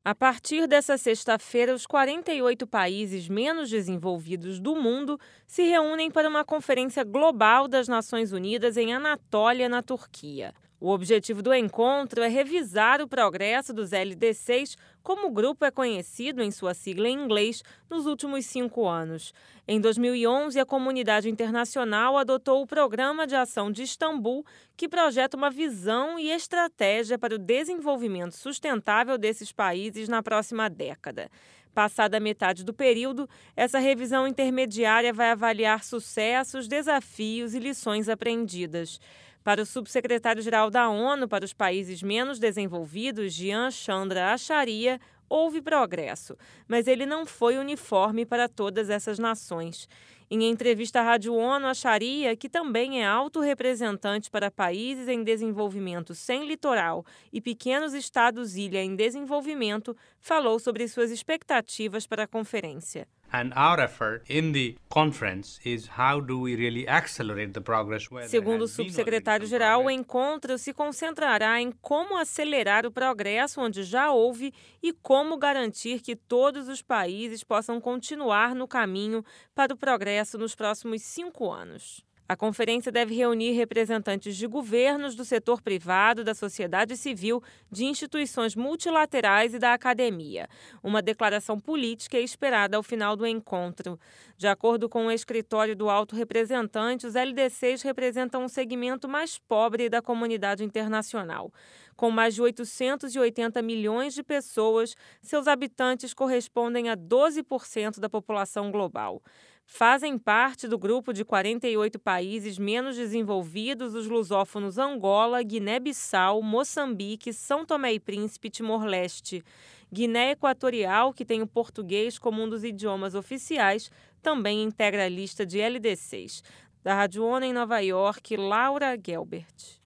A partir dessa sexta-feira, os 48 países menos desenvolvidos do mundo se reúnem para uma conferência global das Nações Unidas em Anatólia, na Turquia. O objetivo do encontro é revisar o progresso dos LDCs, como o grupo é conhecido em sua sigla em inglês, nos últimos 5 anos. Em 2011, a comunidade internacional adotou o Programa de Ação de Istambul, que projeta uma visão e estratégia para o desenvolvimento sustentável desses países na próxima década. Passada a metade do período, essa revisão intermediária vai avaliar sucessos, desafios e lições aprendidas. Para o subsecretário-geral da ONU para os países menos desenvolvidos, Gian Chandra Acharya, houve progresso, mas ele não foi uniforme para todas essas nações. Em entrevista à Rádio ONU, Acharya, que também é alto representante para países em desenvolvimento sem litoral e pequenos estados-ilha em desenvolvimento, falou sobre suas expectativas para a conferência. And our effort in the conference is how do we really accelerate the progress where there Segundo o has been already some subsecretário-geral, o progress. encontro se concentrará em como acelerar o progresso onde já houve e como garantir que todos os países possam continuar no caminho para o progresso nos próximos 5 anos. A conferência deve reunir representantes de governos, do setor privado, da sociedade civil, de instituições multilaterais e da academia. Uma declaração política é esperada ao final do encontro. De acordo com o escritório do alto representante, os LDCs representam um segmento mais pobre da comunidade internacional. Com mais de 880 milhões de pessoas, seus habitantes correspondem a 12% da população global. Fazem parte do grupo de 48 países menos desenvolvidos os lusófonos Angola, Guiné-Bissau, Moçambique, São Tomé e Príncipe e Timor-Leste. Guiné Equatorial, que tem o português como um dos idiomas oficiais, também integra a lista de LDCs. Da Rádio ONU em Nova York, Laura Gelbert.